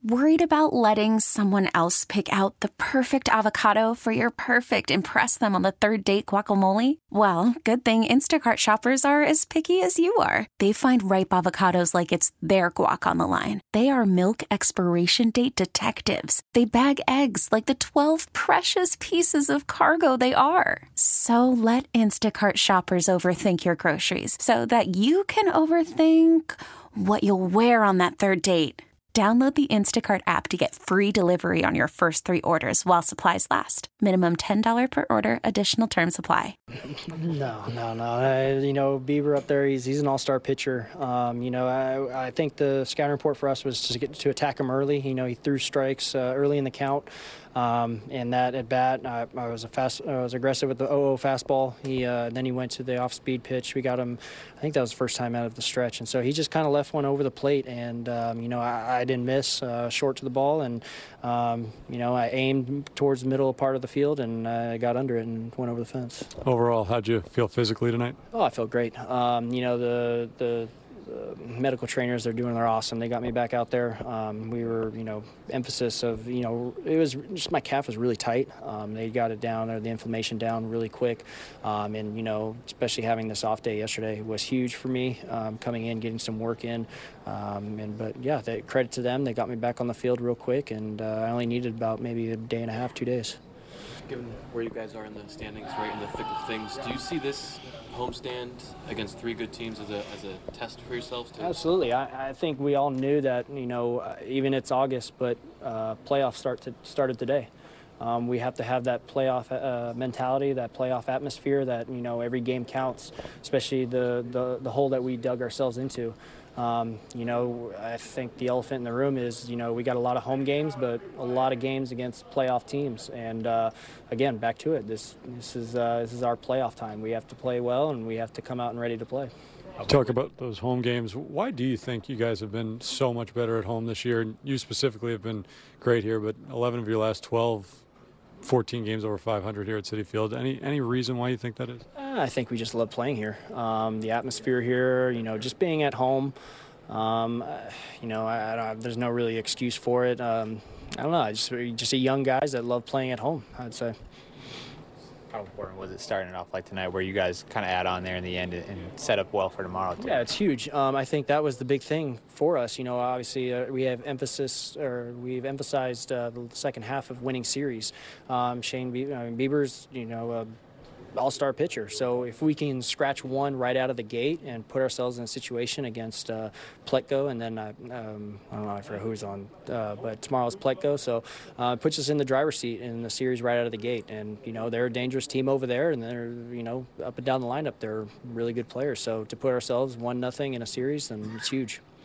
Worried about letting someone else pick out the perfect avocado for your perfect impress them on the third date guacamole? Well, good thing Instacart shoppers are as picky as you are. They find ripe avocados like it's their guac on the line. They are milk expiration date detectives. They bag eggs like the 12 precious pieces of cargo they are. So let Instacart shoppers overthink your groceries so that you can overthink what you'll wear on that third date. Download the Instacart app to get free delivery on your first 3 orders while supplies last. Minimum $10 per order. Additional terms apply. No. Bieber up there, he's an all-star pitcher. I think the scouting report for us was to attack him early. He threw strikes early in the count. And that at bat, I was aggressive with the 0-0 fastball. Then he went to the off-speed pitch. We got him. I think that was the first time out of the stretch, and so he just kind of left one over the plate. And I didn't miss, short to the ball, and I aimed towards the middle part of the field and got under it and went over the fence. Overall, how'd you feel physically tonight? Oh, I felt great. The medical trainers, they're awesome. They got me back out there. We were, emphasis of, it was just my calf was really tight. They got it down, or the inflammation down really quick. Especially having this off day yesterday was huge for me, coming in, getting some work in. Credit to them. They got me back on the field real quick, and I only needed about maybe a day and a half, 2 days. Given where you guys are in the standings, right in the thick of things, do you see this homestand against 3 good teams as a test for yourselves too? Absolutely. I think we all knew that, even it's August, but playoffs started today. We have to have that playoff mentality, that playoff atmosphere, that, every game counts, especially the hole that we dug ourselves into. I think the elephant in the room is, we got a lot of home games, but a lot of games against playoff teams. And again, back to it. This is our playoff time. We have to play well, and we have to come out and ready to play. Talk about those home games. Why do you think you guys have been so much better at home this year? And you specifically have been great here, but 11 of your last 12, 14 games over 500 here at Citi Field. Any reason why you think that is? I think we just love playing here. The atmosphere here, just being at home. There's no really excuse for it. I don't know. Just see young guys that love playing at home, I'd say. How important was it starting off like tonight, where you guys kind of add on there in the end and set up well for tomorrow too? Yeah, it's huge. I think that was the big thing for us. Obviously we've emphasized the second half of winning series. Shane Bieber's, all-star pitcher. So if we can scratch one right out of the gate and put ourselves in a situation against Pletko, and then I don't know, I forget who's on, but tomorrow's Pletko. So it puts us in the driver's seat in the series right out of the gate. And, they're a dangerous team over there, and they're, up and down the lineup, they're really good players. So to put ourselves 1-0 in a series, then it's huge.